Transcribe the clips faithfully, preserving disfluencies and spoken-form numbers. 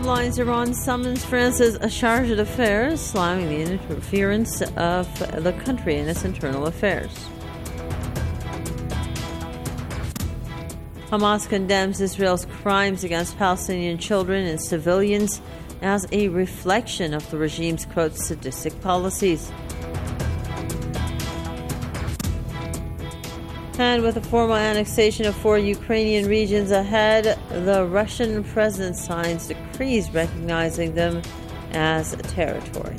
headlines: Iran summons France's charge d'affaires, slamming the interference of the country in its internal affairs. Hamas condemns Israel's crimes against Palestinian children and civilians as a reflection of the regime's, quote, sadistic policies. And with the formal annexation of four Ukrainian regions ahead, the Russian president signs decrees recognizing them as territories.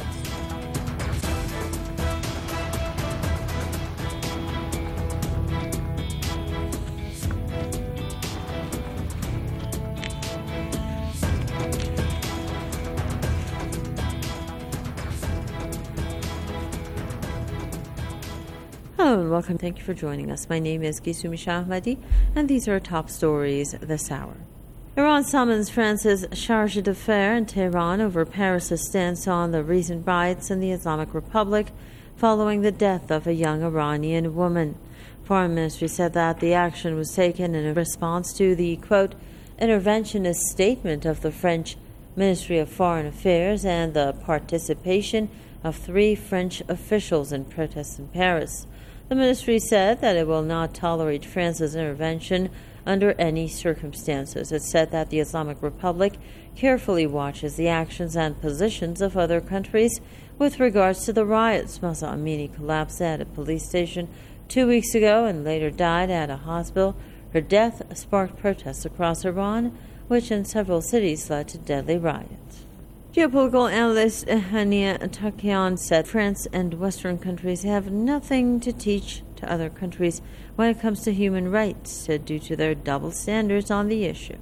Hello and welcome. Thank you for joining us. My name is Gisumi Shahmadi, and these are top stories this hour. Iran summons France's charge d'affaires in Tehran over Paris' stance on the recent riots in the Islamic Republic following the death of a young Iranian woman. Foreign Ministry said that the action was taken in response to the, quote, interventionist statement of the French Ministry of Foreign Affairs and the participation of three French officials in protests in Paris. The ministry said that it will not tolerate France's intervention under any circumstances. It said that the Islamic Republic carefully watches the actions and positions of other countries with regards to the riots. Mahsa Amini collapsed at a police station two weeks ago and later died at a hospital. Her death sparked protests across Iran, which in several cities led to deadly riots. Geopolitical analyst Hania Takian said France and Western countries have nothing to teach to other countries when it comes to human rights uh, due to their double standards on the issue.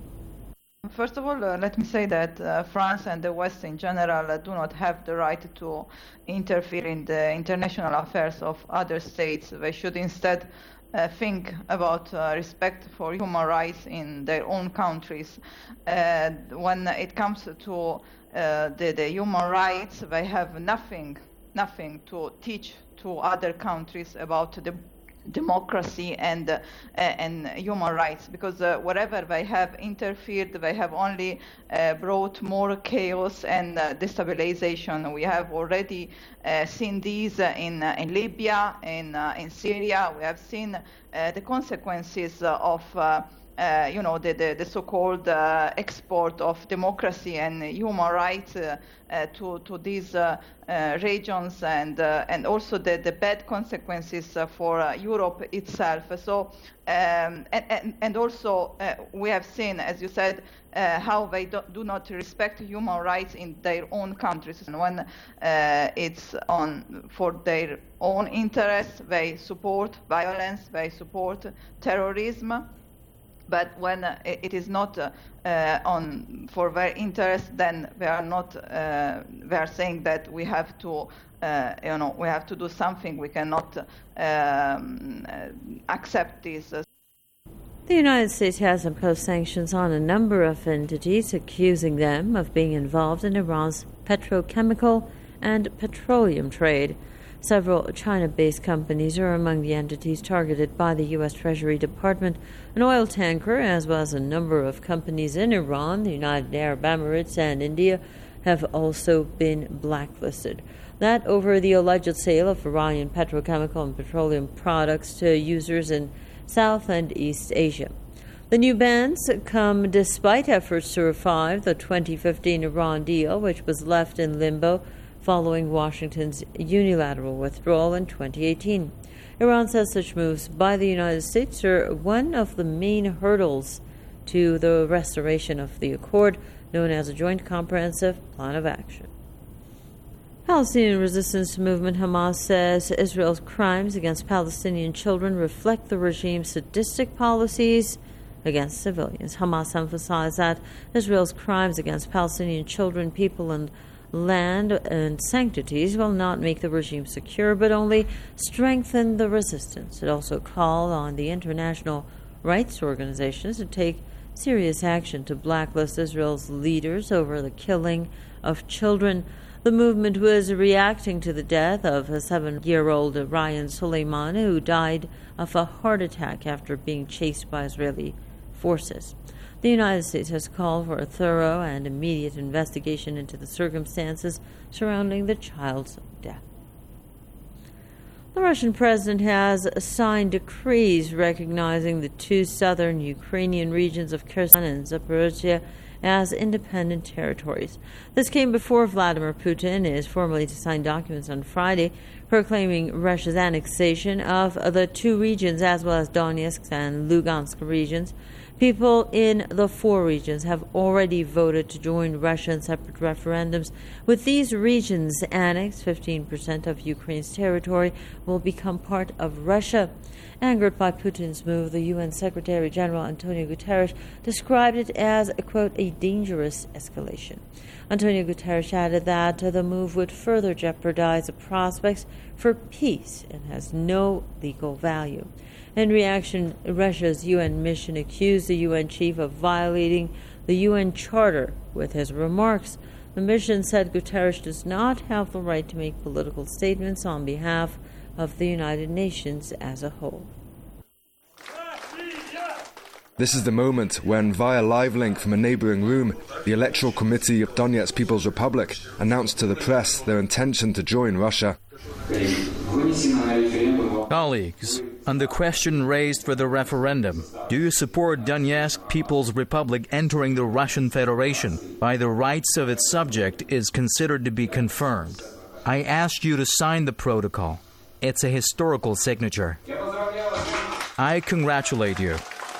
First of all, uh, let me say that uh, France and the West in general uh, do not have the right to interfere in the international affairs of other states. They should instead Uh, think about uh, respect for human rights in their own countries. Uh, when it comes to uh, the, the human rights, they have nothing, nothing to teach to other countries about the democracy and uh, and human rights, because uh, wherever they have interfered, they have only uh, brought more chaos and uh, destabilization. We have already uh, seen these uh, in uh, in Libya, in uh, in Syria. We have seen uh, the consequences uh, of uh, uh, you know the the, the so-called uh, export of democracy and human rights uh, uh, to to these uh, uh, regions, and uh, and also the, the bad consequences uh, for uh, Europe itself. So um, and, and and also uh, we have seen, as you said, uh, how they do, do not respect human rights in their own countries, and when uh, it's on for their own interests, they support violence, they support terrorism. But when uh, it is not uh, uh, on for their interest, then they are not. Uh, they are saying that we have to, uh, you know, we have to do something. We cannot um, accept this. The United States has imposed sanctions on a number of entities, accusing them of being involved in Iran's petrochemical and petroleum trade. Several China-based companies are among the entities targeted by the U S Treasury Department. An oil tanker, as well as a number of companies in Iran, the United Arab Emirates, and India, have also been blacklisted. That over the alleged sale of Iranian petrochemical and petroleum products to users in South and East Asia. The new bans come despite efforts to revive the twenty fifteen Iran deal, which was left in limbo following Washington's unilateral withdrawal in twenty eighteen. Iran says such moves by the United States are one of the main hurdles to the restoration of the accord, known as a Joint Comprehensive Plan of Action. Palestinian resistance movement Hamas says Israel's crimes against Palestinian children reflect the regime's sadistic policies against civilians. Hamas emphasized that Israel's crimes against Palestinian children, people, and land and sanctities will not make the regime secure, but only strengthen the resistance. It also called on the international rights organizations to take serious action to blacklist Israel's leaders over the killing of children. The movement was reacting to the death of a seven-year-old Ryan Suleiman, who died of a heart attack after being chased by Israeli forces. The United States has called for a thorough and immediate investigation into the circumstances surrounding the child's death. The Russian president has signed decrees recognizing the two southern Ukrainian regions of Kherson and Zaporozhye as independent territories. This came before Vladimir Putin is formally to sign documents on Friday proclaiming Russia's annexation of the two regions as well as Donetsk and Lugansk regions. People in the four regions have already voted to join Russia in separate referendums. With these regions annexed, fifteen percent of Ukraine's territory will become part of Russia. Angered by Putin's move, the U N Secretary General Antonio Guterres described it as, quote, a dangerous escalation. Antonio Guterres added that the move would further jeopardize the prospects for peace and has no legal value. In reaction, Russia's U N mission accused the U N chief of violating the U N Charter with his remarks. The mission said Guterres does not have the right to make political statements on behalf of the United Nations as a whole. This is the moment when, via live link from a neighbouring room, the Electoral Committee of Donetsk People's Republic announced to the press their intention to join Russia. Colleagues, on the question raised for the referendum, do you support Donetsk People's Republic entering the Russian Federation by the rights of its subject is considered to be confirmed? I asked you to sign the protocol. It's a historical signature. I congratulate you.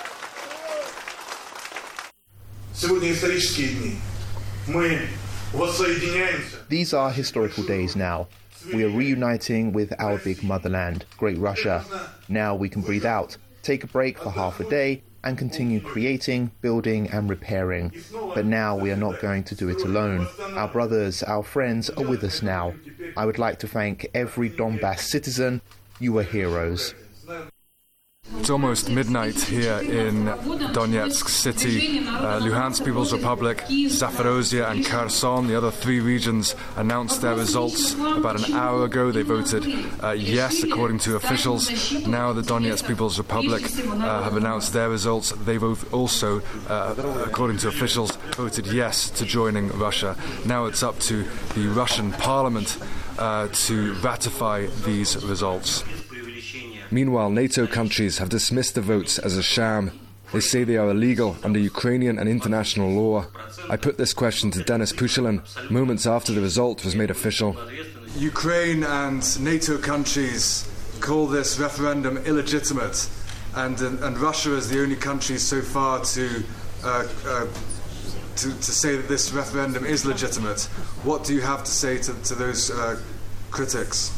These are historical days now. We are reuniting with our big motherland, Great Russia. Now we can breathe out, take a break for half a day, and continue creating, building, and repairing. But now we are not going to do it alone. Our brothers, our friends are with us now. I would like to thank every Donbass citizen. You are heroes. It's almost midnight here in Donetsk city. Uh, Luhansk People's Republic, Zaporozhye and Kherson, the other three regions, announced their results about an hour ago. They voted uh, yes, according to officials. Now the Donetsk People's Republic uh, have announced their results. They've also, uh, according to officials, voted yes to joining Russia. Now it's up to the Russian parliament uh, to ratify these results. Meanwhile, NATO countries have dismissed the votes as a sham. They say they are illegal under Ukrainian and international law. I put this question to Denis Pushilin moments after the result was made official. Ukraine and NATO countries call this referendum illegitimate, and and Russia is the only country so far to uh, uh, to, to say that this referendum is legitimate. What do you have to say to, to those uh, critics?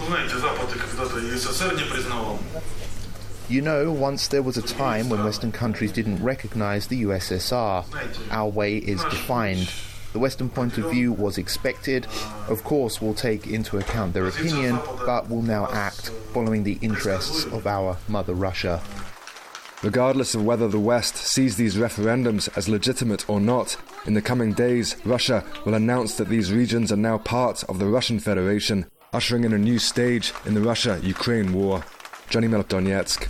You know, once there was a time when Western countries didn't recognize the U S S R. Our way is defined. The Western point of view was expected. Of course, we'll take into account their opinion, but we'll now act following the interests of our mother Russia. Regardless of whether the West sees these referendums as legitimate or not, in the coming days, Russia will announce that these regions are now part of the Russian Federation, ushering in a new stage in the Russia-Ukraine war. Johnny Milk, Donetsk.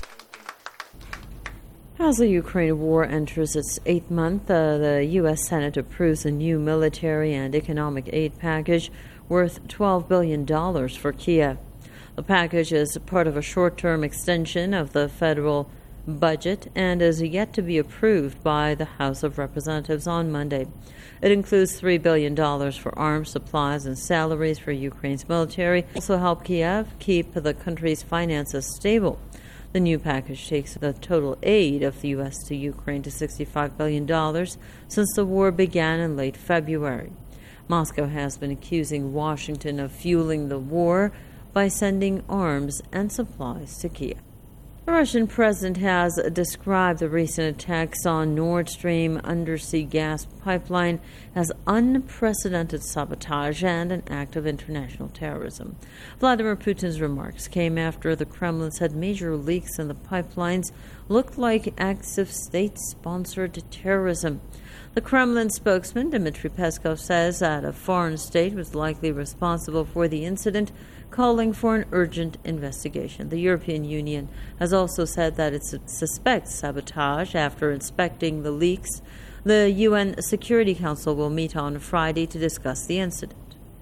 As the Ukraine war enters its eighth month, uh, the U S Senate approves a new military and economic aid package worth twelve billion dollars for Kiev. The package is part of a short-term extension of the federal budget and is yet to be approved by the House of Representatives on Monday. It includes three billion dollars for arms, supplies, and salaries for Ukraine's military. Also help Kiev keep the country's finances stable. The new package takes the total aid of the U S to Ukraine to sixty-five billion dollars since the war began in late February. Moscow has been accusing Washington of fueling the war by sending arms and supplies to Kiev. The Russian president has described the recent attacks on Nord Stream undersea gas pipeline as unprecedented sabotage and an act of international terrorism. Vladimir Putin's remarks came after the Kremlin said major leaks in the pipelines looked like acts of state-sponsored terrorism. The Kremlin spokesman, Dmitry Peskov, says that a foreign state was likely responsible for the incident, calling for an urgent investigation. The European Union has also said that it suspects sabotage after inspecting the leaks. The U N Security Council will meet on Friday to discuss the incident.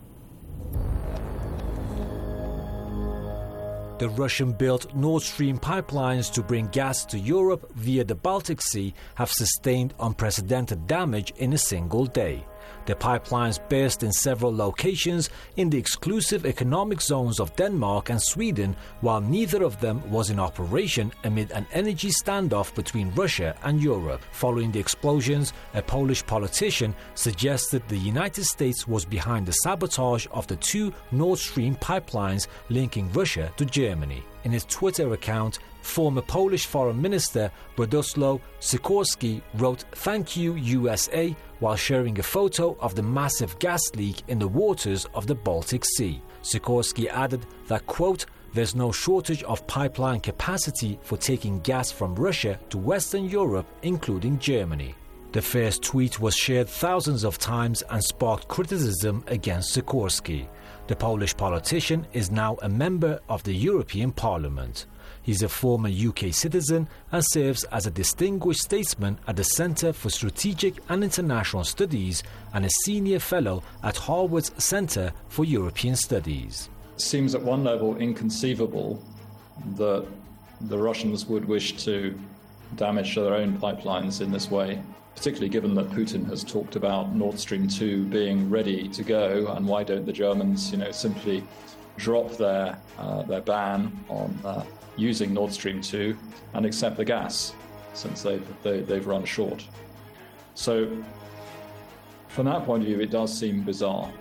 The Russian-built Nord Stream pipelines to bring gas to Europe via the Baltic Sea have sustained unprecedented damage in a single day. The pipelines burst in several locations in the exclusive economic zones of Denmark and Sweden, while neither of them was in operation amid an energy standoff between Russia and Europe. Following the explosions, a Polish politician suggested the United States was behind the sabotage of the two Nord Stream pipelines linking Russia to Germany. In his Twitter account, former Polish Foreign Minister Radosław Sikorski wrote "Thank you U S A" while sharing a photo of the massive gas leak in the waters of the Baltic Sea. Sikorski added that, quote, "There's no shortage of pipeline capacity for taking gas from Russia to Western Europe, including Germany." The first tweet was shared thousands of times and sparked criticism against Sikorski. The Polish politician is now a member of the European Parliament. He's a former U K citizen and serves as a distinguished statesman at the Centre for Strategic and International Studies and a senior fellow at Harvard's Centre for European Studies. It seems at one level inconceivable that the Russians would wish to damage their own pipelines in this way, particularly given that Putin has talked about Nord Stream two being ready to go, and why don't the Germans, you know, simply drop their uh, their ban on uh, using Nord Stream two and accept the gas, since they've, they, they've run short. So from that point of view, it does seem bizarre.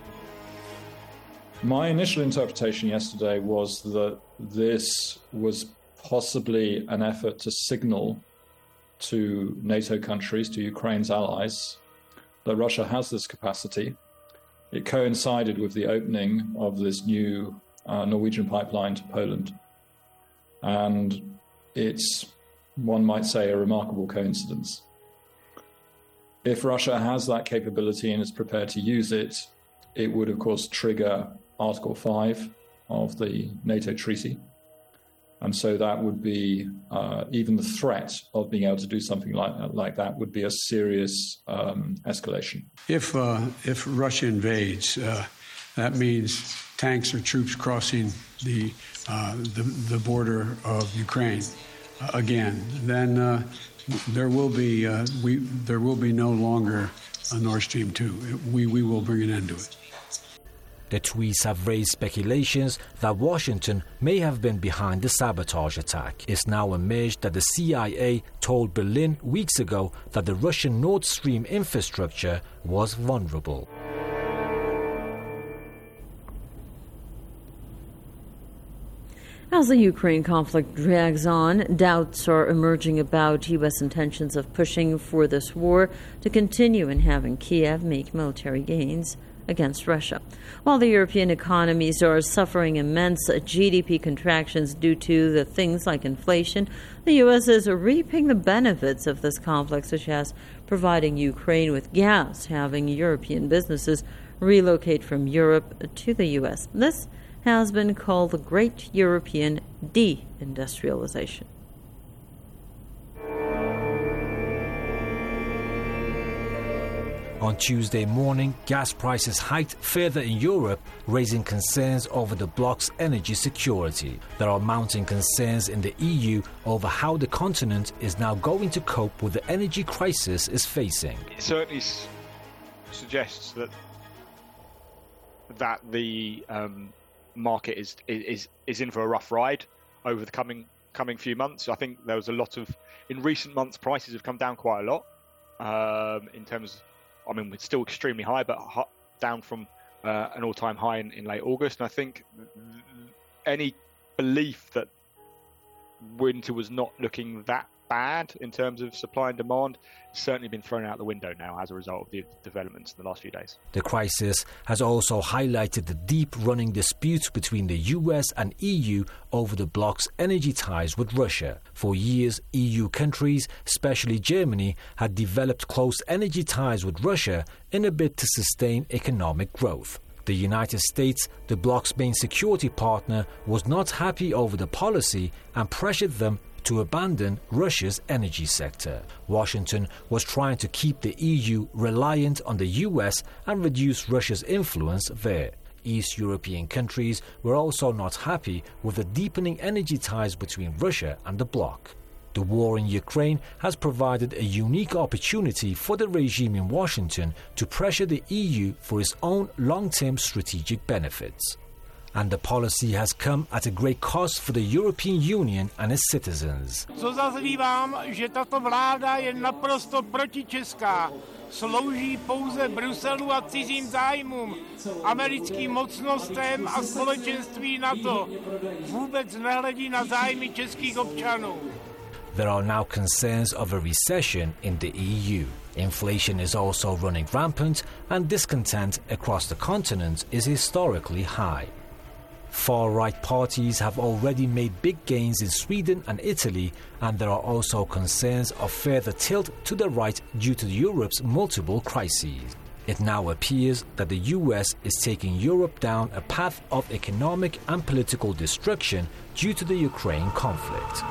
My initial interpretation yesterday was that this was possibly an effort to signal to NATO countries, to Ukraine's allies, that Russia has this capacity. It coincided with the opening of this new uh, Norwegian pipeline to Poland. And it's, one might say, a remarkable coincidence. If Russia has that capability and is prepared to use it, it would, of course, trigger Article five of the NATO treaty. And so that would be, uh, even the threat of being able to do something like, like that would be a serious um, escalation. If, uh, if Russia invades, uh, that means tanks or troops crossing the, uh, the, the border of Ukraine uh, again. Then uh, there will be, uh, we, there will be no longer a Nord Stream two. We, we will bring an end to it. The tweets have raised speculations that Washington may have been behind the sabotage attack. It's now emerged that the C I A told Berlin weeks ago that the Russian Nord Stream infrastructure was vulnerable. As the Ukraine conflict drags on, doubts are emerging about U S intentions of pushing for this war to continue and having Kiev make military gains against Russia. While the European economies are suffering immense G D P contractions due to the things like inflation, the U S is reaping the benefits of this conflict, such as providing Ukraine with gas, having European businesses relocate from Europe to the U S. This has been called the Great European Deindustrialization. On Tuesday morning, gas prices hiked further in Europe, raising concerns over the bloc's energy security. There are mounting concerns in the E U over how the continent is now going to cope with the energy crisis it's facing. It certainly s- suggests that that the um, market is, is is in for a rough ride over the coming coming few months. I think there was a lot of, in recent months, prices have come down quite a lot um, in terms of, I mean, it's still extremely high, but down from uh, an all-time high in, in late August. And I think any belief that winter was not looking that bad in terms of supply and demand has certainly been thrown out the window now as a result of the developments in the last few days. The crisis has also highlighted the deep-running dispute between the U S and E U over the bloc's energy ties with Russia. For years, E U countries, especially Germany, had developed close energy ties with Russia in a bid to sustain economic growth. The United States, the bloc's main security partner, was not happy over the policy and pressured them to abandon Russia's energy sector. Washington was trying to keep the E U reliant on the U S and reduce Russia's influence there. East European countries were also not happy with the deepening energy ties between Russia and the bloc. The war in Ukraine has provided a unique opportunity for the regime in Washington to pressure the E U for its own long-term strategic benefits. And the policy has come at a great cost for the European Union and its citizens. Co zazlívám, že tato vláda je naprosto protičeská. Slouží pouze Bruselu a cizím zájmům, americkým mocnostem a společenství NATO. Vůbec nehledí na zájmy českých občanů. There are now concerns of a recession in the E U. Inflation is also running rampant and discontent across the continent is historically high. Far-right parties have already made big gains in Sweden and Italy, and there are also concerns of further tilt to the right due to Europe's multiple crises. It now appears that the U S is taking Europe down a path of economic and political destruction due to the Ukraine conflict.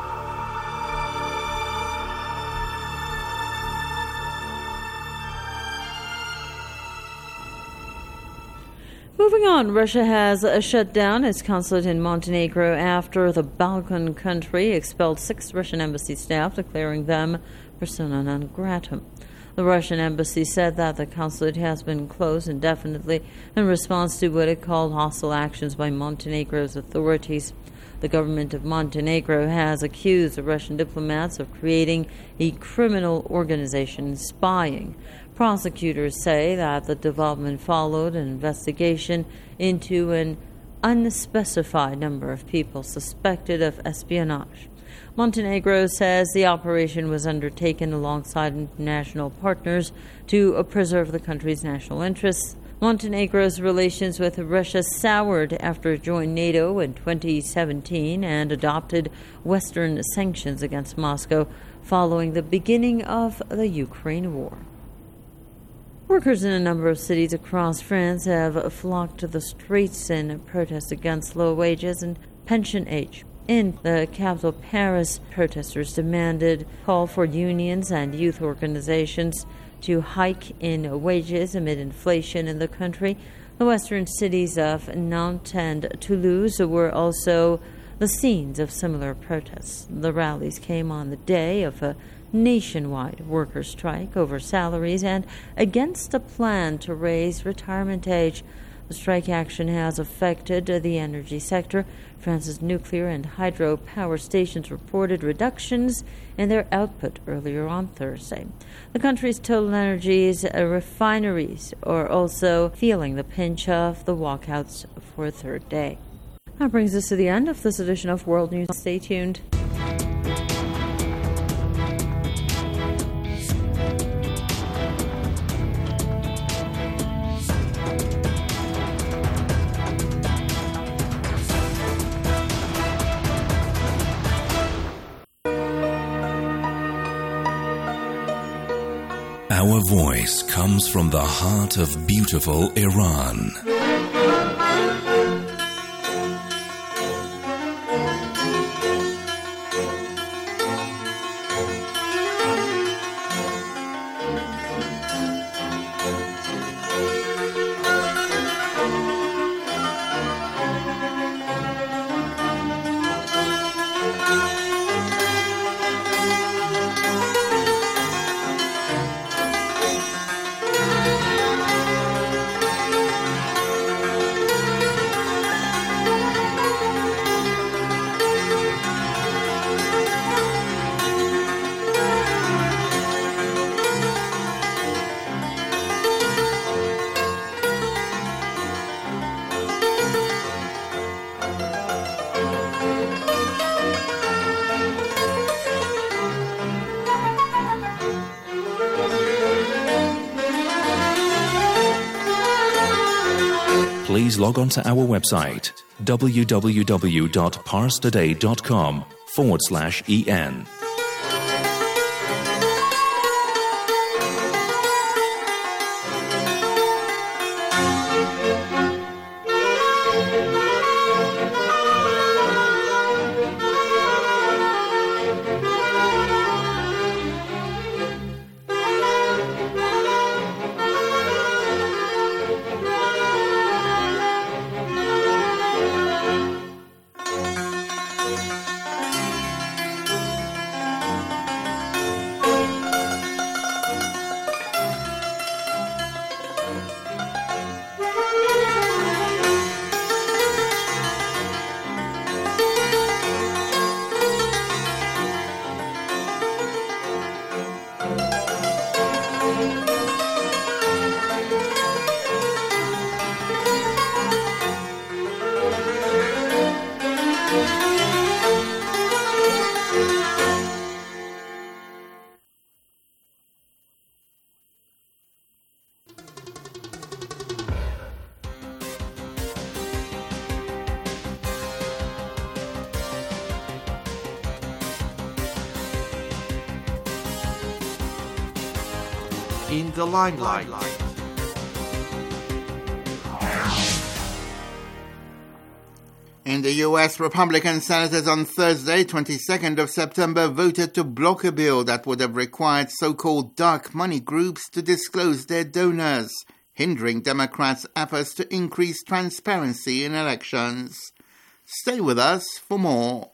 Moving on, Russia has uh, shut down its consulate in Montenegro after the Balkan country expelled six Russian embassy staff, declaring them persona non grata. The Russian embassy said that the consulate has been closed indefinitely in response to what it called hostile actions by Montenegro's authorities. The government of Montenegro has accused the Russian diplomats of creating a criminal organization and spying. Prosecutors say that the development followed an investigation into an unspecified number of people suspected of espionage. Montenegro says the operation was undertaken alongside international partners to preserve the country's national interests. Montenegro's relations with Russia soured after it joined NATO in twenty seventeen and adopted Western sanctions against Moscow following the beginning of the Ukraine war. Workers in a number of cities across France have flocked to the streets in protest against low wages and pension age. In the capital, Paris, protesters demanded call for unions and youth organizations to hike in wages amid inflation in the country. The western cities of Nantes and Toulouse were also the scenes of similar protests. The rallies came on the day of a nationwide workers' strike over salaries and against a plan to raise retirement age. The strike action has affected the energy sector. France's nuclear and hydro power stations reported reductions in their output earlier on Thursday. The country's Total Energies refineries are also feeling the pinch of the walkouts for a third day. That brings us to the end of this edition of World News. Stay tuned. Our voice comes from the heart of beautiful Iran. Please log on to our website, www.parstoday.com forward slash en. in the limelight. In the U S, Republican senators on Thursday, twenty-second of September, voted to block a bill that would have required so-called dark money groups to disclose their donors, hindering Democrats' efforts to increase transparency in elections. Stay with us for more.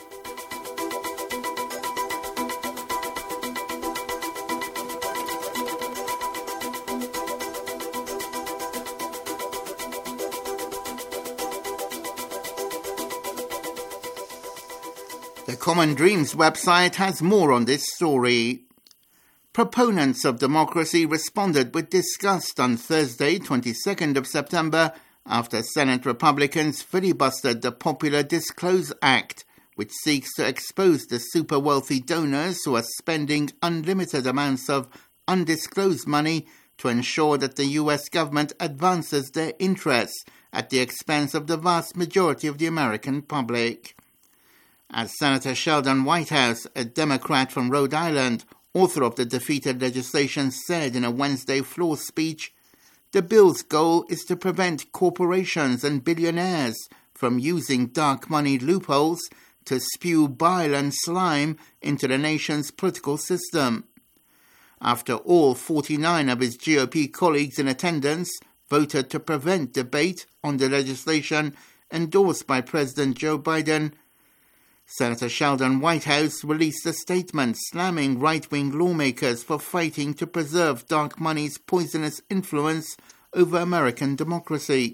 The Common Dreams website has more on this story. Proponents of democracy responded with disgust on Thursday, twenty-second of September, after Senate Republicans filibustered the popular Disclose Act, which seeks to expose the super-wealthy donors who are spending unlimited amounts of undisclosed money to ensure that the U S government advances their interests at the expense of the vast majority of the American public. As Senator Sheldon Whitehouse, a Democrat from Rhode Island, author of the defeated legislation, said in a Wednesday floor speech, the bill's goal is to prevent corporations and billionaires from using dark money loopholes to spew bile and slime into the nation's political system. After all forty-nine of his G O P colleagues in attendance voted to prevent debate on the legislation endorsed by President Joe Biden, Senator Sheldon Whitehouse released a statement slamming right-wing lawmakers for fighting to preserve dark money's poisonous influence over American democracy.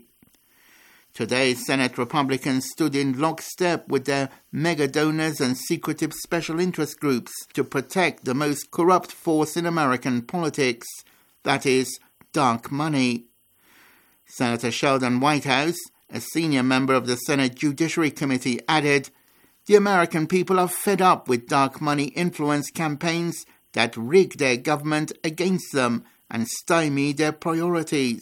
Today, Senate Republicans stood in lockstep with their mega donors and secretive special interest groups to protect the most corrupt force in American politics, that is, dark money. Senator Sheldon Whitehouse, a senior member of the Senate Judiciary Committee, added, the American people are fed up with dark money influence campaigns that rig their government against them and stymie their priorities.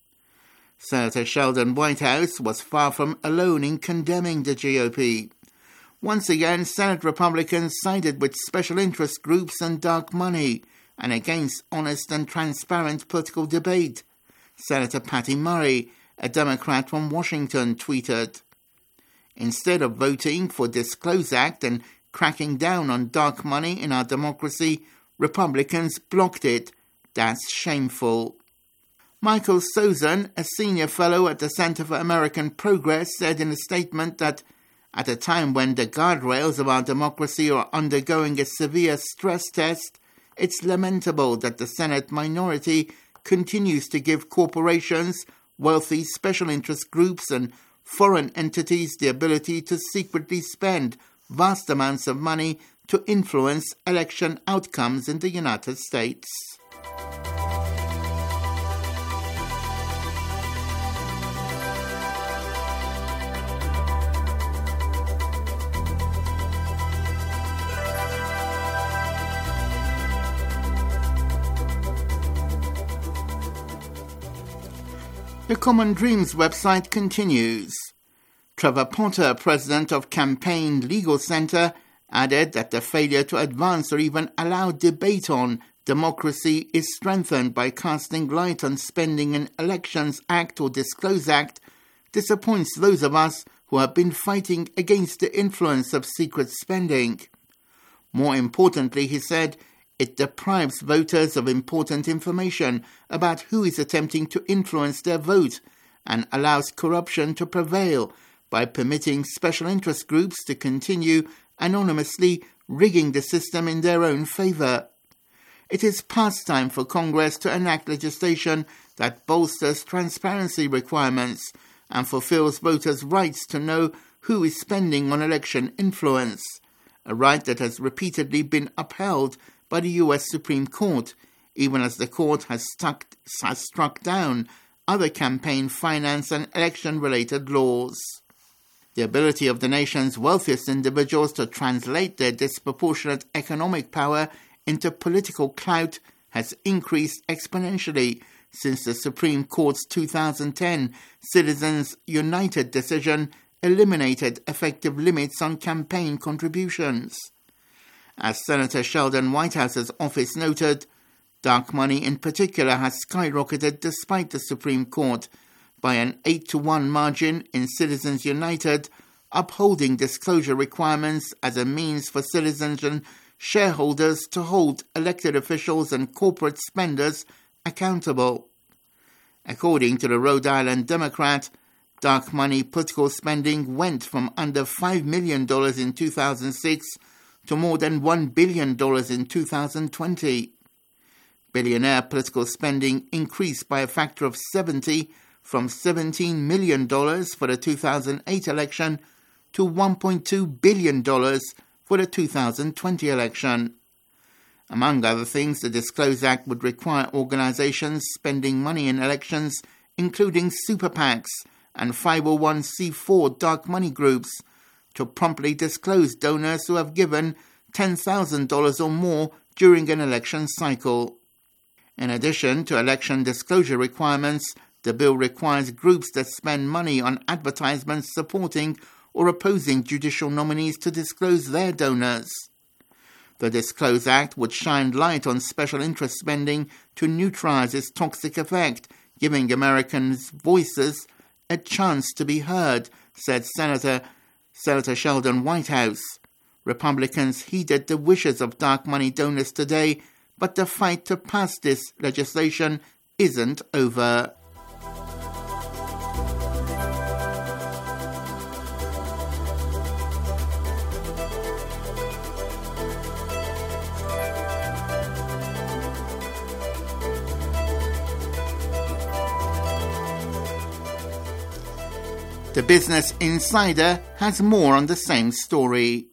Senator Sheldon Whitehouse was far from alone in condemning the G O P. Once again, Senate Republicans sided with special interest groups and dark money and against honest and transparent political debate. Senator Patty Murray, a Democrat from Washington, tweeted, instead of voting for Disclose Act and cracking down on dark money in our democracy, Republicans blocked it. That's shameful. Michael Sozan, a senior fellow at the Center for American Progress, said in a statement that at a time when the guardrails of our democracy are undergoing a severe stress test, it's lamentable that the Senate minority continues to give corporations, wealthy special interest groups, and foreign entities the ability to secretly spend vast amounts of money to influence election outcomes in the United States. The Common Dreams website continues. Trevor Potter, president of Campaign Legal Center, added that the failure to advance or even allow debate on democracy is strengthened by casting light on spending an Elections Act or Disclose Act disappoints those of us who have been fighting against the influence of secret spending. More importantly, he said, it deprives voters of important information about who is attempting to influence their vote and allows corruption to prevail by permitting special interest groups to continue anonymously rigging the system in their own favor. It is past time for Congress to enact legislation that bolsters transparency requirements and fulfills voters' rights to know who is spending on election influence, a right that has repeatedly been upheld by the U S Supreme Court, even as the court has, stuck, has struck down other campaign finance and election-related laws. The ability of the nation's wealthiest individuals to translate their disproportionate economic power into political clout has increased exponentially since the Supreme Court's two thousand ten Citizens United decision eliminated effective limits on campaign contributions. As Senator Sheldon Whitehouse's office noted, Dark money in particular has skyrocketed despite the Supreme Court by an eight to one margin in Citizens United, upholding disclosure requirements as a means for citizens and shareholders to hold elected officials and corporate spenders accountable. According to the Rhode Island Democrat, dark money political spending went from under five million dollars in two thousand six to more than one billion dollars in two thousand twenty. Billionaire political spending increased by a factor of seventy, from seventeen million dollars for the two thousand eight election to one point two billion dollars for the two thousand twenty election. Among other things, the Disclose Act would require organizations spending money in elections, including super PACs and five oh one c four dark money groups, to promptly disclose donors who have given ten thousand dollars or more during an election cycle. In addition to election disclosure requirements, the bill requires groups that spend money on advertisements supporting or opposing judicial nominees to disclose their donors. The Disclose Act would shine light on special interest spending to neutralize its toxic effect, giving Americans' voices a chance to be heard, said Senator, Senator Sheldon Whitehouse. Republicans heeded the wishes of dark money donors today, but the fight to pass this legislation isn't over. The Business Insider has more on the same story.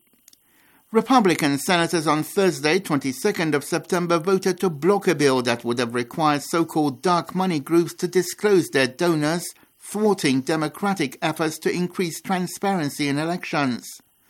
Republican senators on Thursday, twenty-second of September, voted to block a bill that would have required so-called dark money groups to disclose their donors, thwarting Democratic efforts to increase transparency in elections.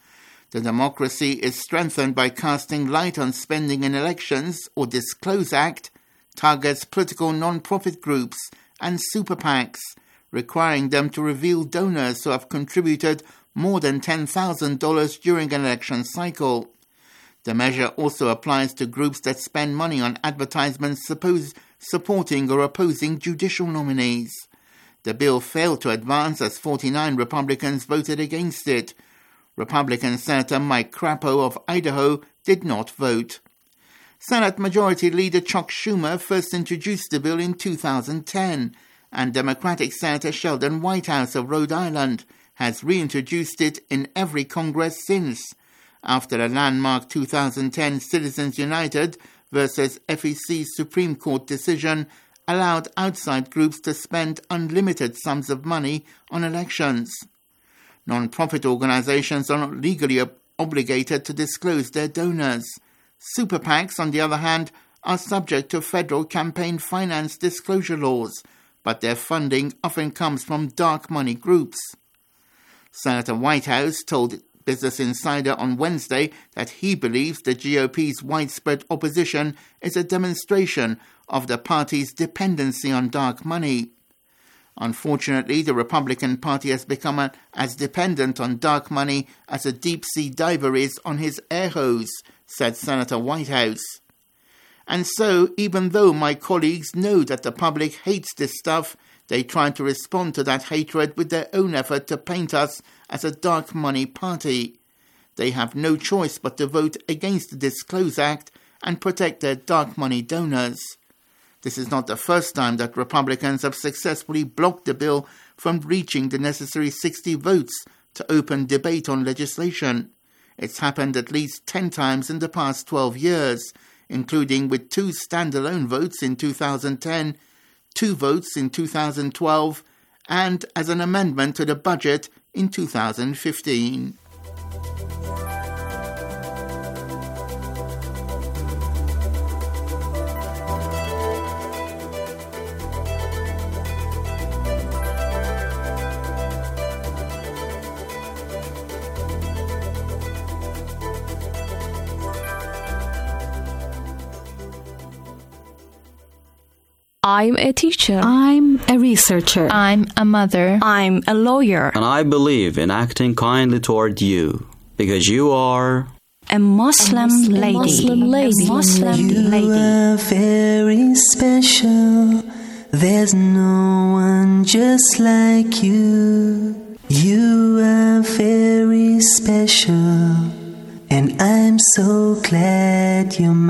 The Democracy is strengthened by casting light on spending in elections, or Disclose Act, targets political non-profit groups and super PACs, requiring them to reveal donors who have contributed more than ten thousand dollars during an election cycle. The measure also applies to groups that spend money on advertisements suppose, supporting or opposing judicial nominees. The bill failed to advance as forty-nine Republicans voted against it. Republican Senator Mike Crapo of Idaho did not vote. Senate Majority Leader Chuck Schumer first introduced the bill in two thousand ten, and Democratic Senator Sheldon Whitehouse of Rhode Island has reintroduced it in every Congress since, after a landmark two thousand ten Citizens United versus F E C Supreme Court decision allowed outside groups to spend unlimited sums of money on elections. Non-profit organizations are not legally ob- obligated to disclose their donors. Super PACs, on the other hand, are subject to federal campaign finance disclosure laws, but their funding often comes from dark money groups. Senator Whitehouse told Business Insider on Wednesday that he believes the G O P's widespread opposition is a demonstration of the party's dependency on dark money. Unfortunately, the Republican Party has become a, as dependent on dark money as a deep-sea diver is on his air hose, said Senator Whitehouse. And so, even though my colleagues know that the public hates this stuff, they try to respond to that hatred with their own effort to paint us as a dark money party. They have no choice but to vote against the Disclose Act and protect their dark money donors. This is not the first time that Republicans have successfully blocked the bill from reaching the necessary sixty votes to open debate on legislation. It's happened at least ten times in the past twelve years, including with two standalone votes in two thousand ten, two votes in two thousand twelve, and as an amendment to the budget in two thousand fifteen. I'm a teacher. I'm a researcher. I'm a mother. I'm a lawyer. And I believe in acting kindly toward you, because you are A Muslim, a Muslim lady. Muslim lady. A Muslim you lady. are very special. There's no one just like you. You are very special. And I'm so glad you're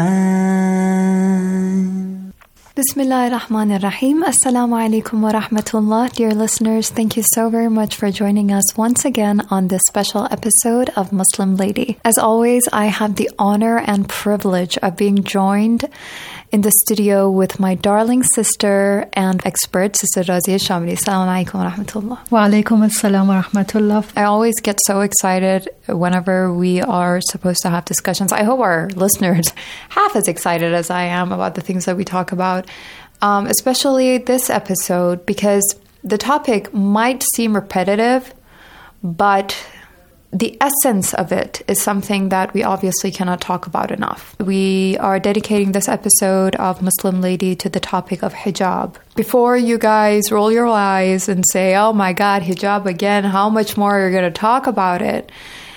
mine. Bismillah ar-Rahman ar-Rahim. Assalamu alaikum wa rahmatullah. Dear listeners, thank you so very much for joining us once again on this special episode of Muslim Lady. As always, I have the honor and privilege of being joined in the studio with my darling sister and expert, Sister Razia Shamli. Assalamu alaikum wa rahmatullah. Wa alaikum assalam wa rahmatullah. I always get so excited whenever we are supposed to have discussions. I hope our listeners half as excited as I am about the things that we talk about, um, especially this episode, because the topic might seem repetitive, but the essence of it is something that we obviously cannot talk about enough. We are dedicating this episode of Muslim Lady to the topic of hijab. Before you guys roll your eyes and say, oh my God, hijab again, how much more are you going to talk about it?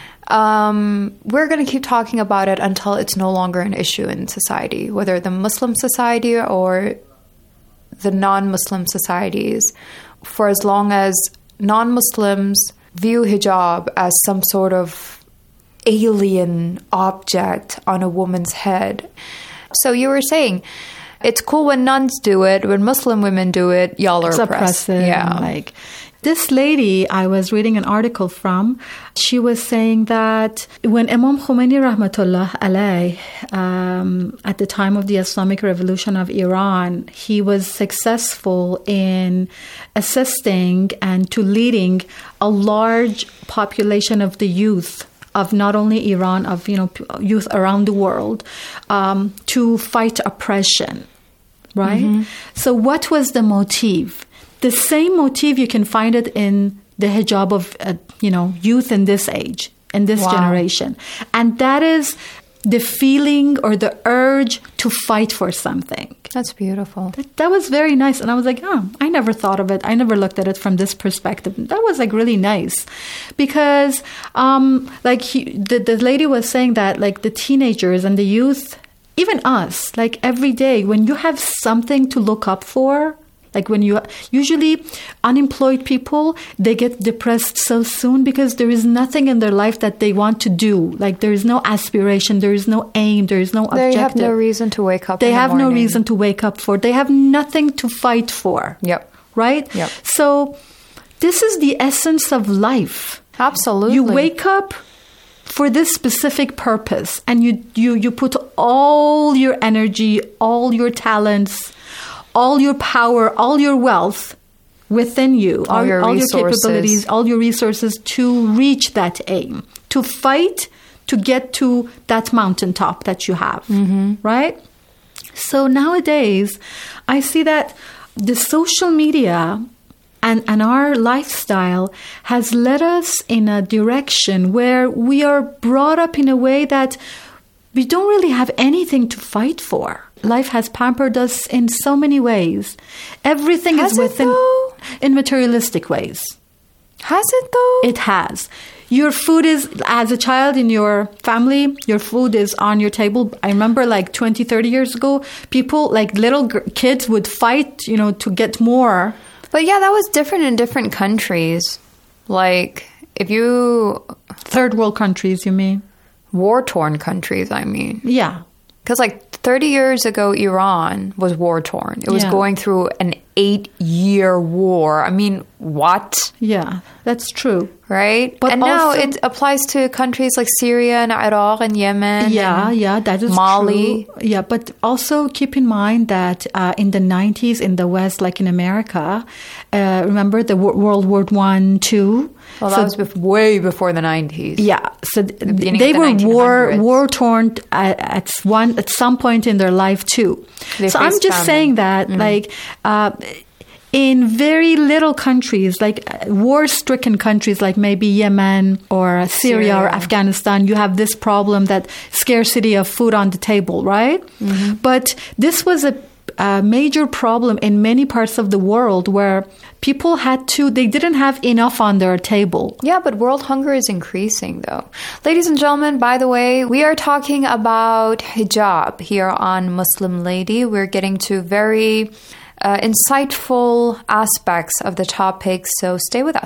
Um, we're going to keep talking about it until it's no longer an issue in society, whether the Muslim society or the non-Muslim societies, for as long as non-Muslims view hijab as some sort of alien object on a woman's head. So you were saying, it's cool when nuns do it, when Muslim women do it, y'all are it's oppressed. oppressive. Yeah. Like, this lady I was reading an article from, she was saying that when Imam Khomeini rahmatullah alayh, um, at the time of the Islamic Revolution of Iran, he was successful in assisting and to leading a large population of the youth of not only Iran, of you know youth around the world, um, to fight oppression, right? Mm-hmm. So what was the motive? The same motive, you can find it in the hijab of, uh, you know, youth in this age, in this wow. generation. And that is the feeling or the urge to fight for something. That's beautiful. That, that was very nice. And I was like, oh, I never thought of it. I never looked at it from this perspective. That was like really nice. Because um, like he, the, the lady was saying that like the teenagers and the youth, even us, like every day, when you have something to look up for, like when you, usually unemployed people, they get depressed so soon because there is nothing in their life that they want to do. Like there is no aspiration, there is no aim, there is no objective. They have no reason to wake up They in have the no morning. reason to wake up for. They have nothing to fight for. Yep. Right? Yep. So this is the essence of life. Absolutely. You wake up for this specific purpose and you, you, you put all your energy, all your talents, all your power, all your wealth within you, all, all, your, all your capabilities, all your resources to reach that aim, to fight, to get to that mountaintop that you have, mm-hmm. right? So nowadays, I see that the social media and, and our lifestyle has led us in a direction where we are brought up in a way that we don't really have anything to fight for. Life has pampered us in so many ways. Everything has is within it in materialistic ways. Has it though? It has. Your food is, as a child in your family, your food is on your table. I remember like twenty, thirty years ago, people, like little g- kids would fight, you know, to get more. But yeah, that was different in different countries. Like, if you... Third world countries, you mean? War-torn countries, I mean. Yeah. Because like thirty years ago, Iran was war-torn. It was yeah. going through an eight-year war. I mean, what? Yeah, that's true. Right? But and also, now it applies to countries like Syria and Iraq and Yemen. Yeah, and yeah, that is Mali. true. Yeah, but also keep in mind that uh, in the nineties in the West, like in America, uh, remember the w- World War One, Two? Well, that so, was bef- way before the nineties. Yeah, so th- the they the were war war torn at, at one at some point in their life too. They so I'm just famine. saying that, mm-hmm. like, uh, in very little countries, like uh, war-stricken countries, like maybe Yemen or Syria, Syria or Afghanistan, you have this problem that scarcity of food on the table, right? Mm-hmm. But this was a a major problem in many parts of the world where people had to, they didn't have enough on their table. Yeah, but world hunger is increasing though. Ladies and gentlemen, by the way, we are talking about hijab here on Muslim Lady. We're getting to very uh, insightful aspects of the topic, so stay with us.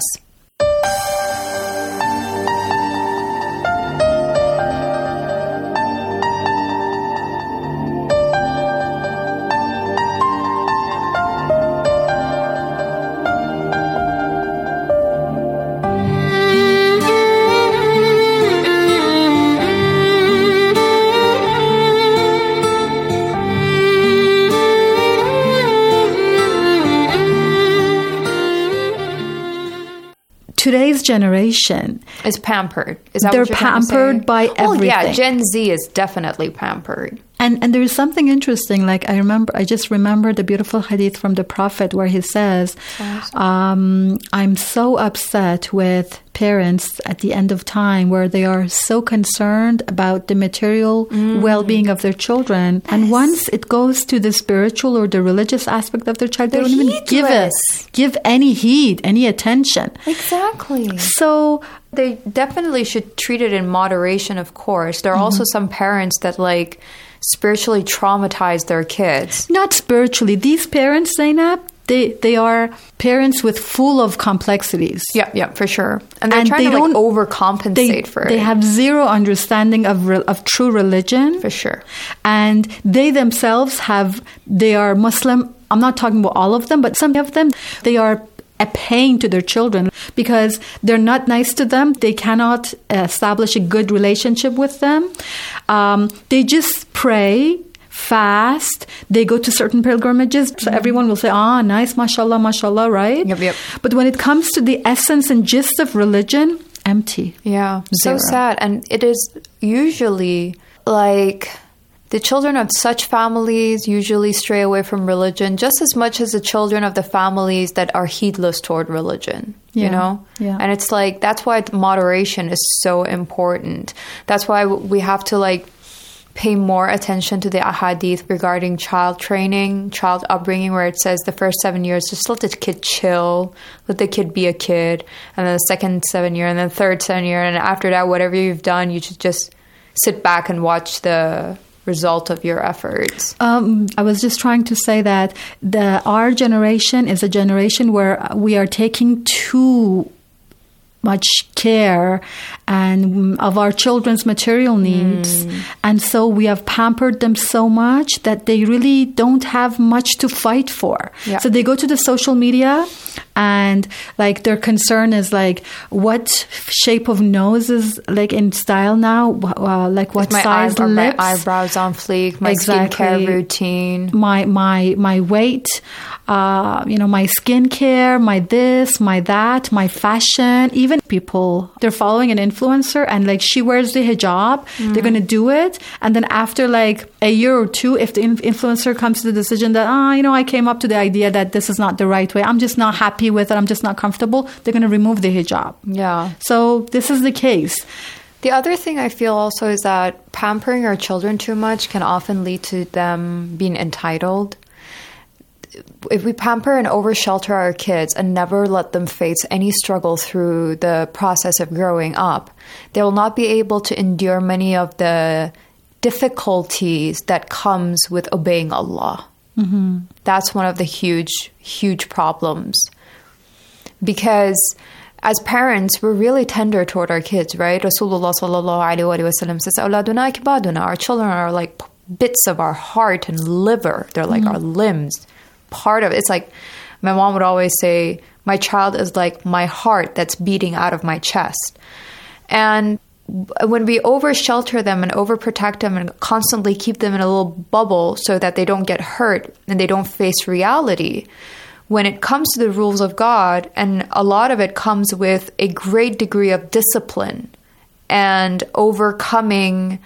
Today's generation is pampered. Is that they're what you're pampered by everything. Oh yeah, Gen Z is definitely pampered. And and there's something interesting. Like I remember, I just remember the beautiful hadith from the Prophet where he says, um, "I'm so upset with parents at the end of time where they are so concerned about the material mm. well-being of their children, yes. and once it goes to the spiritual or the religious aspect of their child, they They're don't even heedless. give it, give any heed, any attention." Exactly. So they definitely should treat it in moderation. Of course, there are mm-hmm. also some parents that like spiritually traumatize their kids. Not spiritually. These parents, Zainab, they they are parents with full of complexities. Yeah, yeah, for sure. And they're and trying they to like don't, overcompensate they, for they it. They have zero understanding of re, of true religion. For sure. And they themselves have, they are Muslim. I'm not talking about all of them, but some of them, they are a pain to their children because they're not nice to them. They cannot establish a good relationship with them. Um, they just pray, fast. They go to certain pilgrimages. So everyone will say, ah, nice, mashallah, mashallah, right? Yep, yep. But when it comes to the essence and gist of religion, empty. Yeah, Zero. So sad. And it is usually like the children of such families usually stray away from religion just as much as the children of the families that are heedless toward religion, yeah. you know? Yeah. And it's like, that's why moderation is so important. That's why we have to like pay more attention to the ahadith regarding child training, child upbringing, where it says the first seven years, just let the kid chill, let the kid be a kid. And then the second seven year and then third seven year. And after that, whatever you've done, you should just sit back and watch the result of your efforts. Um, I was just trying to say that the our generation is a generation where we are taking too much care and of our children's material needs. Mm. And so we have pampered them so much that they really don't have much to fight for. Yeah. So they go to the social media and like their concern is like what shape of nose is like in style now, uh, like what my size eyebrow, lips. My eyebrows on fleek, my exactly. skincare routine. My, my, my weight, uh, you know, my skincare, my this, my that, my fashion. Even people, they're following an influencer and like she wears the hijab, mm. they're going to do it. And then after like a year or two, if the influencer comes to the decision that, ah, oh, you know, I came up to the idea that this is not the right way, I'm just not happy with it, I'm just not comfortable, they're going to remove the hijab. Yeah. So this is the case. The other thing I feel also is that pampering our children too much can often lead to them being entitled. If we pamper and over-shelter our kids and never let them face any struggle through the process of growing up, they will not be able to endure many of the difficulties that comes with obeying Allah. Mm-hmm. That's one of the huge, huge problems. Because as parents, we're really tender toward our kids, right? Rasulullah sallallahu alaihi wasallam says, "Awladuna kibaduna." Our children are like bits of our heart and liver. They're like mm-hmm. our limbs. Part of it. It's like my mom would always say, my child is like my heart that's beating out of my chest. And when we over shelter them and overprotect them and constantly keep them in a little bubble so that they don't get hurt and they don't face reality, when it comes to the rules of God, and a lot of it comes with a great degree of discipline and overcoming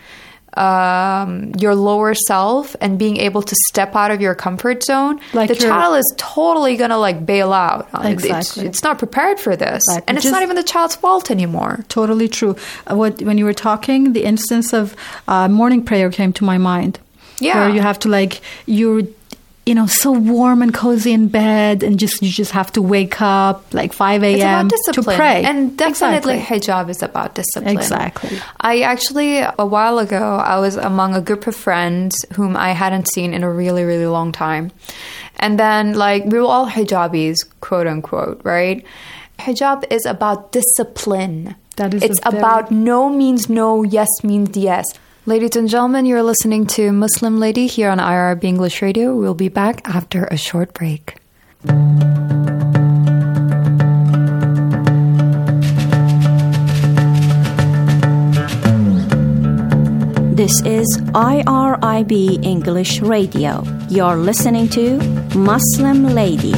um, your lower self and being able to step out of your comfort zone, like the child is totally going to like bail out. Exactly. It's, it's not prepared for this. Exactly. And it's Just, not even the child's fault anymore. Totally true. Uh, what, when you were talking, the instance of uh, morning prayer came to my mind. Yeah. Where you have to like, you're you know, so warm and cozy in bed, and just you just have to wake up like five a.m. to pray. And definitely exactly. hijab is about discipline. Exactly. I actually, a while ago, I was among a group of friends whom I hadn't seen in a really, really long time. And then, like, we were all hijabis, quote unquote, right? Hijab is about discipline. That is It's very... about no means no, yes means yes. Ladies and gentlemen, you're listening to Muslim Lady here on I R B English Radio. We'll be back after a short break. This is I R I B English Radio. You're listening to Muslim Lady.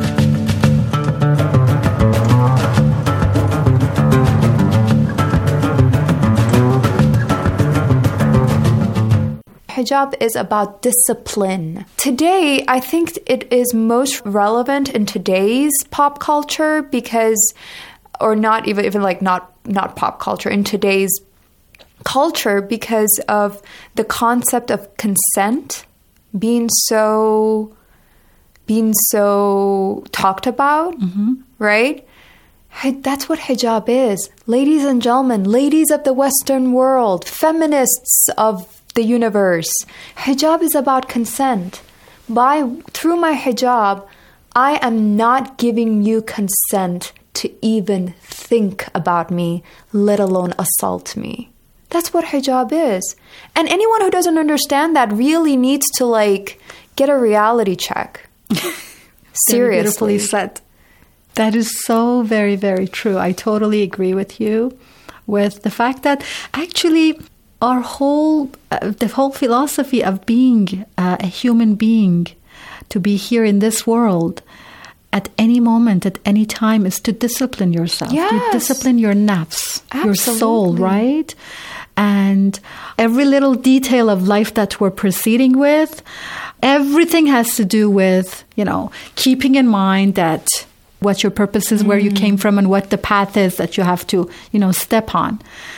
Hijab is about discipline. Today, I think it is most relevant in today's pop culture because, or not even, even like not, not pop culture, in today's culture because of the concept of consent being so, being so talked about, mm-hmm. right? That's what hijab is. Ladies and gentlemen, ladies of the Western world, feminists of the universe. Hijab is about consent. By through my hijab, I am not giving you consent to even think about me, let alone assault me. That's what hijab is. And anyone who doesn't understand that really needs to like get a reality check. Seriously. Beautifully said. That is so very, very true. I totally agree with you with the fact that actually our whole, uh, the whole philosophy of being uh, a human being, to be here in this world, at any moment, at any time, is to discipline yourself. Yes. To discipline your nafs, Absolutely. your soul, right? And every little detail of life that we're proceeding with, everything has to do with, you know, keeping in mind that what your purpose is, mm. where you came from, and what the path is that you have to, you know, step on.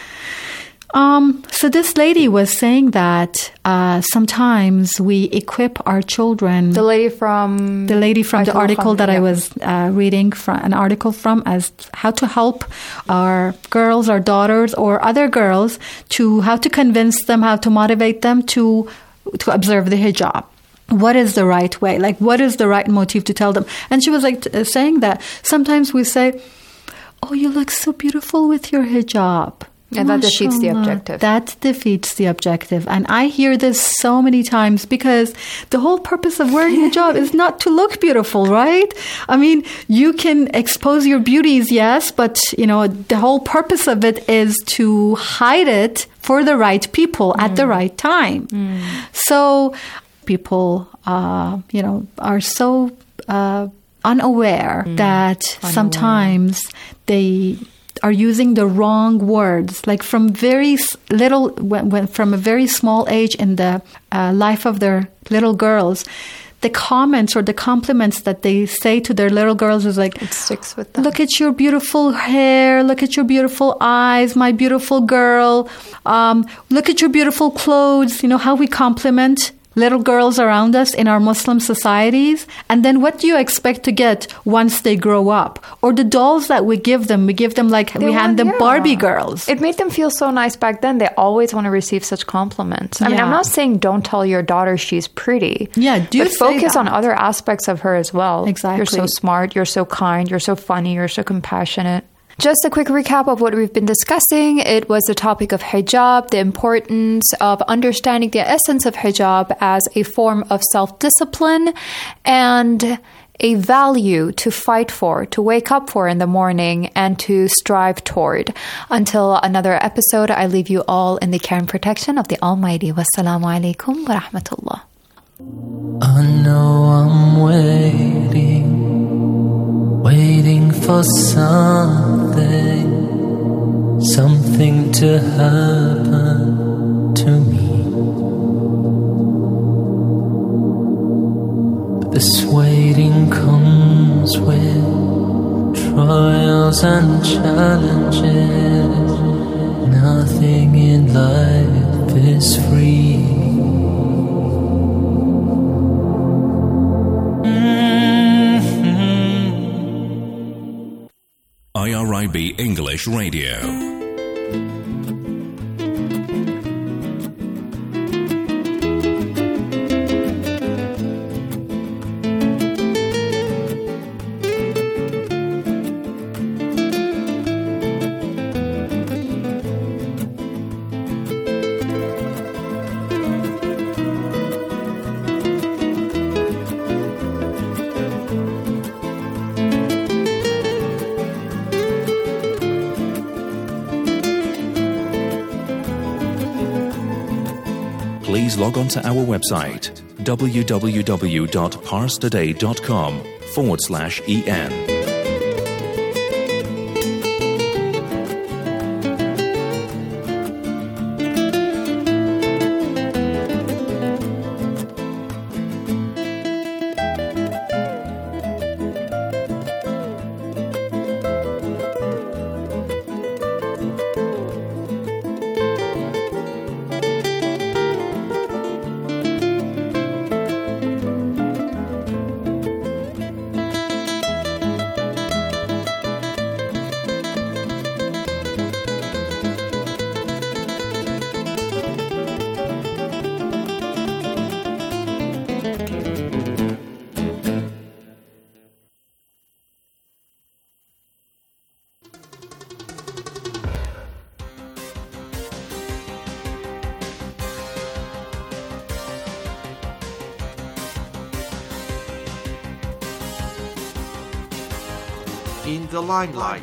Um, so this lady was saying that uh, sometimes we equip our children. The lady from the lady from the article that yeah. I was uh, reading from an article from as how to help our girls, our daughters, or other girls to how to convince them, how to motivate them to to observe the hijab. What is the right way? Like, what is the right motive to tell them? And she was like t- saying that sometimes we say, "Oh, you look so beautiful with your hijab." And that defeats the objective. That defeats the objective. And I hear this so many times because the whole purpose of wearing hijab is not to look beautiful, right? I mean, you can expose your beauties, yes, but, you know, the whole purpose of it is to hide it for the right people mm. at the right time. Mm. So people, uh, you know, are so uh, unaware mm. that unaware. sometimes they are using the wrong words, like from very little, when, when, from a very small age in the uh, life of their little girls, the comments or the compliments that they say to their little girls is like, it sticks with them. Look at your beautiful hair, look at your beautiful eyes, my beautiful girl, um, look at your beautiful clothes, you know, how we compliment little girls around us in our Muslim societies. And then what do you expect to get once they grow up? Or the dolls that we give them, we give them like, they we hand them yeah. Barbie girls. It made them feel so nice back then. They always want to receive such compliments. I yeah. mean, I'm not saying don't tell your daughter she's pretty. Yeah, do But focus on other aspects of her as well. Exactly. You're so smart, you're so kind, you're so funny, you're so compassionate. Just a quick recap of what we've been discussing. It was the topic of hijab, the importance of understanding the essence of hijab as a form of self-discipline and a value to fight for, to wake up for in the morning and to strive toward. Until another episode, I leave you all in the care and protection of the Almighty. Wassalamu alaikum wa rahmatullah. I know I'm waiting. Waiting for something, something to happen to me. But this waiting comes with trials and challenges. Nothing in life is free. I B English Radio. Please log on to our website www.parstoday.com forward slash en. In the limelight.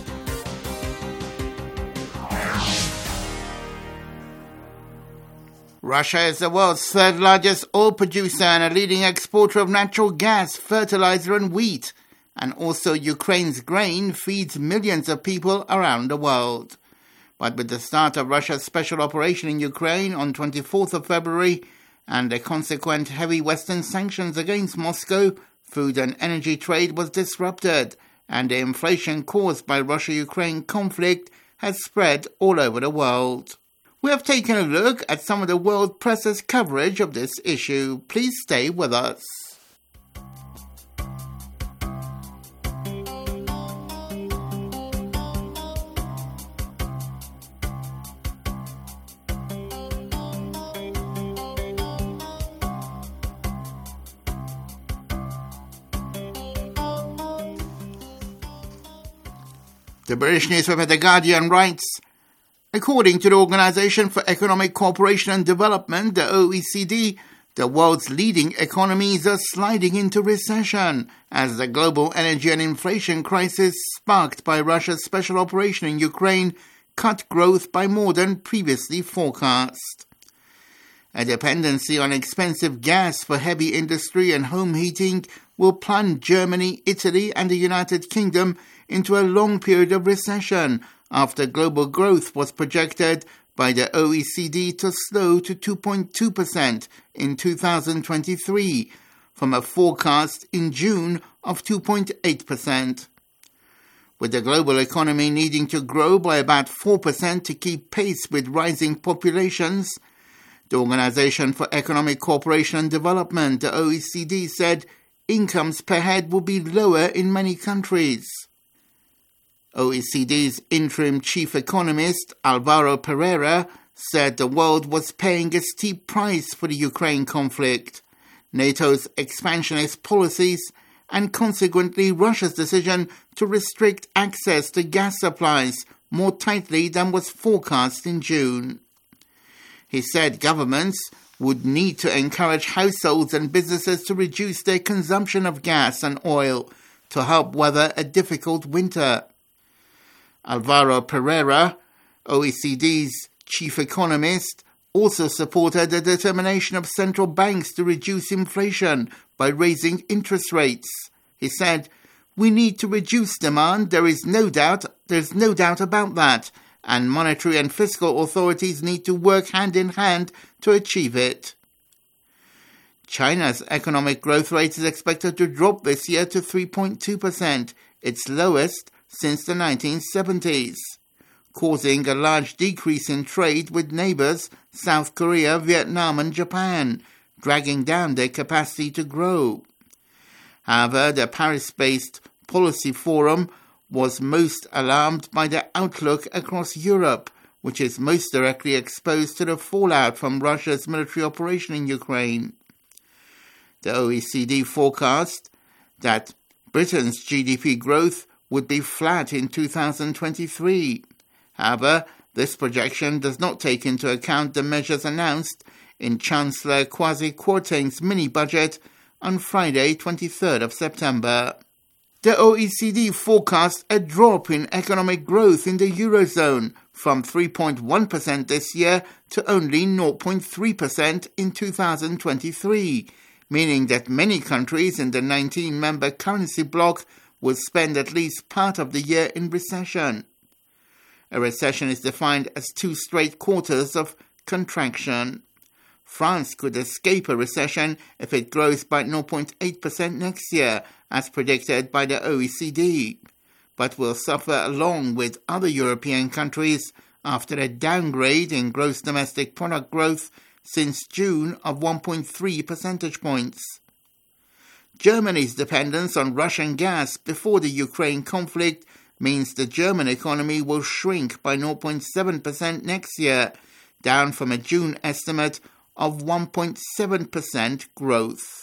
Russia is the world's third largest oil producer and a leading exporter of natural gas, fertilizer and wheat, and also Ukraine's grain feeds millions of people around the world. But with the start of Russia's special operation in Ukraine on twenty-fourth of February and the consequent heavy Western sanctions against Moscow, food and energy trade was disrupted, and the inflation caused by Russia-Ukraine conflict has spread all over the world. We have taken a look at some of the world press's coverage of this issue. Please stay with us. The British newspaper The Guardian writes, according to the Organisation for Economic Cooperation and Development, the O E C D, the world's leading economies are sliding into recession as the global energy and inflation crisis sparked by Russia's special operation in Ukraine cut growth by more than previously forecast. A dependency on expensive gas for heavy industry and home heating will plunge Germany, Italy and the United Kingdom into a long period of recession after global growth was projected by the O E C D to slow to two point two percent in two thousand twenty-three, from a forecast in June of two point eight percent. With the global economy needing to grow by about four percent to keep pace with rising populations, the Organisation for Economic Cooperation and Development, the O E C D, said incomes per head will be lower in many countries. O E C D's interim chief economist, Alvaro Pereira, said the world was paying a steep price for the Ukraine conflict, NATO's expansionist policies, and consequently Russia's decision to restrict access to gas supplies more tightly than was forecast in June. He said governments would need to encourage households and businesses to reduce their consumption of gas and oil to help weather a difficult winter. Alvaro Pereira, O E C D's chief economist, also supported the determination of central banks to reduce inflation by raising interest rates. He said, "We need to reduce demand, there is no doubt, there's no doubt about that, and monetary and fiscal authorities need to work hand in hand to achieve it." China's economic growth rate is expected to drop this year to three point two percent, its lowest since the nineteen seventies, causing a large decrease in trade with neighbours South Korea, Vietnam and Japan, dragging down their capacity to grow. However, the Paris-based Policy Forum was most alarmed by the outlook across Europe, which is most directly exposed to the fallout from Russia's military operation in Ukraine. The O E C D forecast that Britain's G D P growth would be flat in two thousand twenty-three. However, this projection does not take into account the measures announced in Chancellor Kwasi Kwarteng's mini-budget on Friday, twenty-third of September. The O E C D forecast a drop in economic growth in the Eurozone from three point one percent this year to only zero point three percent in two thousand twenty-three, meaning that many countries in the nineteen-member currency bloc will spend at least part of the year in recession. A recession is defined as two straight quarters of contraction. France could escape a recession if it grows by zero point eight percent next year, as predicted by the O E C D, but will suffer along with other European countries after a downgrade in gross domestic product growth since June of one point three percentage points. Germany's dependence on Russian gas before the Ukraine conflict means the German economy will shrink by zero point seven percent next year, down from a June estimate of one point seven percent growth.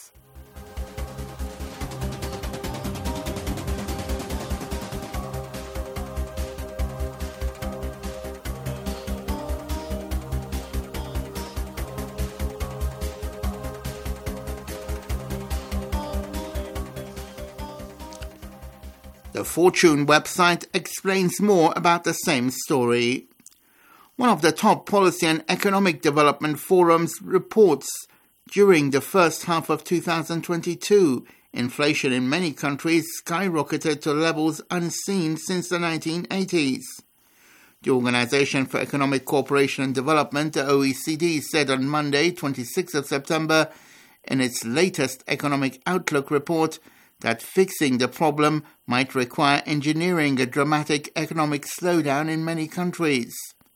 The Fortune website explains more about the same story. One of the top policy and economic development forums reports during the first half of two thousand twenty-two, inflation in many countries skyrocketed to levels unseen since the nineteen eighties. The Organization for Economic Cooperation and Development, the O E C D, said on Monday, twenty-sixth of September, in its latest Economic Outlook report, that fixing the problem might require engineering a dramatic economic slowdown in many countries.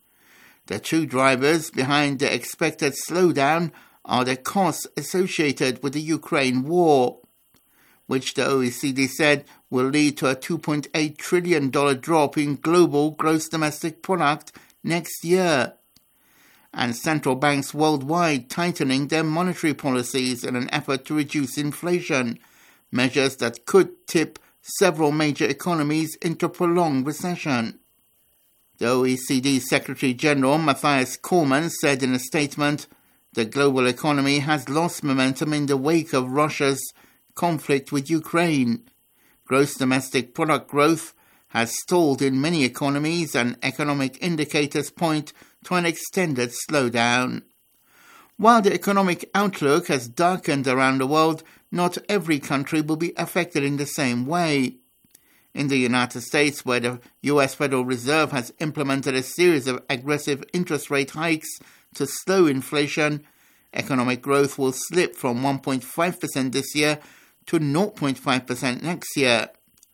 The two drivers behind the expected slowdown are the costs associated with the Ukraine war, which the O E C D said will lead to a two point eight trillion dollars drop in global gross domestic product next year, and central banks worldwide tightening their monetary policies in an effort to reduce inflation, measures that could tip several major economies into prolonged recession. The O E C D Secretary General Matthias Cormann said in a statement, the global economy has lost momentum in the wake of Russia's conflict with Ukraine. Gross domestic product growth has stalled in many economies and economic indicators point to an extended slowdown. While the economic outlook has darkened around the world, not every country will be affected in the same way. In the United States, where the U S Federal Reserve has implemented a series of aggressive interest rate hikes to slow inflation, economic growth will slip from one point five percent this year to zero point five percent next year.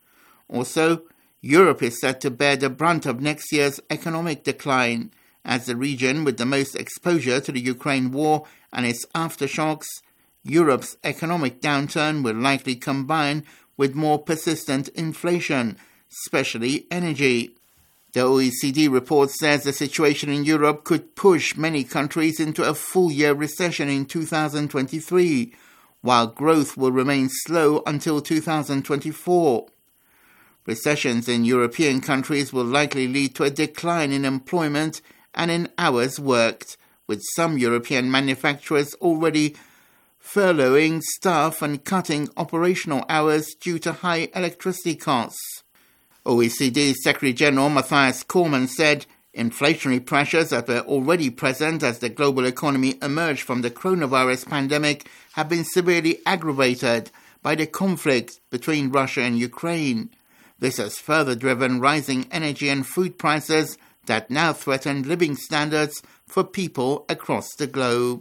Also, Europe is set to bear the brunt of next year's economic decline, as the region with the most exposure to the Ukraine war and its aftershocks. Europe's economic downturn will likely combine with more persistent inflation, especially energy. The O E C D report says the situation in Europe could push many countries into a full-year recession in two thousand twenty-three, while growth will remain slow until two thousand twenty-four. Recessions in European countries will likely lead to a decline in employment and in hours worked, with some European manufacturers already furloughing staff and cutting operational hours due to high electricity costs. O E C D Secretary General Matthias Cormann said inflationary pressures that were already present as the global economy emerged from the coronavirus pandemic have been severely aggravated by the conflict between Russia and Ukraine. This has further driven rising energy and food prices that now threaten living standards for people across the globe.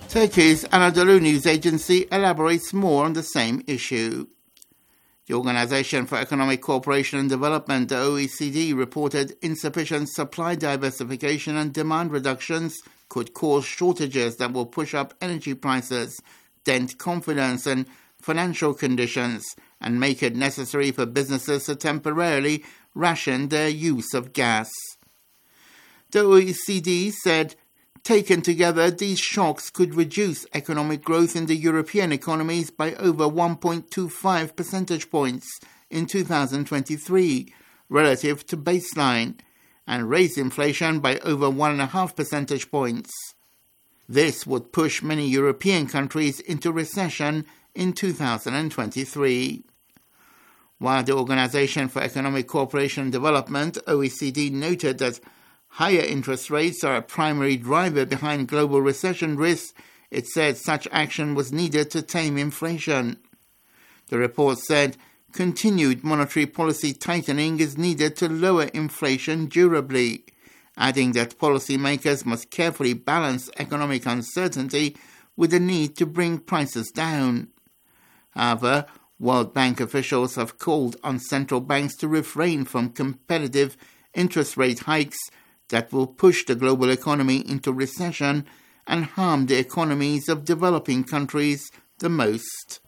Turkey's Anadolu News Agency elaborates more on the same issue. The Organization for Economic Cooperation and Development, the O E C D, reported insufficient supply diversification and demand reductions could cause shortages that will push up energy prices, dent confidence and financial conditions, and make it necessary for businesses to temporarily ration their use of gas. The O E C D said, taken together, these shocks could reduce economic growth in the European economies by over one point two five percentage points in two thousand twenty-three, relative to baseline, and raise inflation by over one point five percentage points. This would push many European countries into recession in two thousand twenty-three. While the Organization for Economic Cooperation and Development, O E C D, noted that higher interest rates are a primary driver behind global recession risks, it said such action was needed to tame inflation. The report said continued monetary policy tightening is needed to lower inflation durably, adding that policymakers must carefully balance economic uncertainty with the need to bring prices down. However, World Bank officials have called on central banks to refrain from competitive interest rate hikes that will push the global economy into recession and harm the economies of developing countries the most.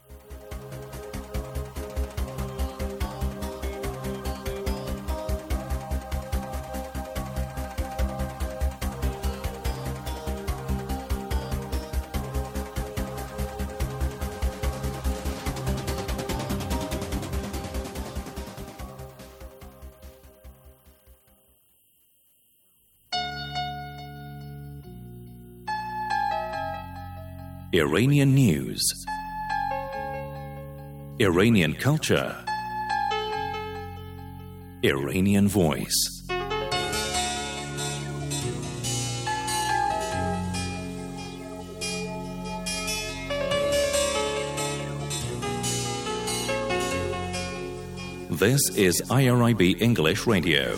Iranian news, Iranian culture, Iranian voice. This is I R I B English Radio.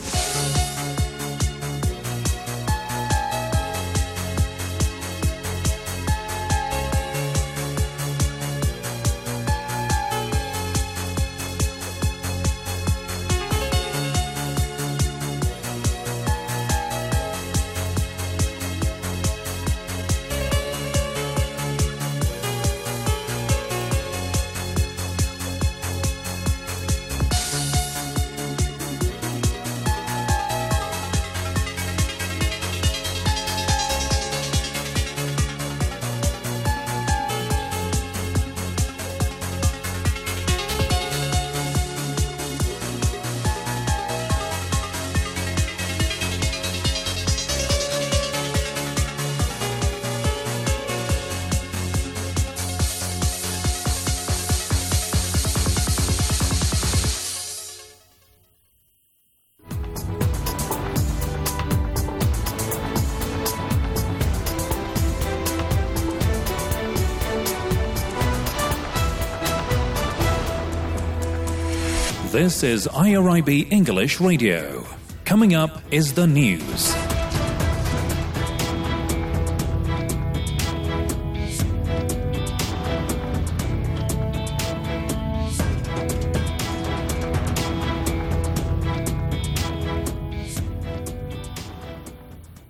This is I R I B English Radio. Coming up is the news.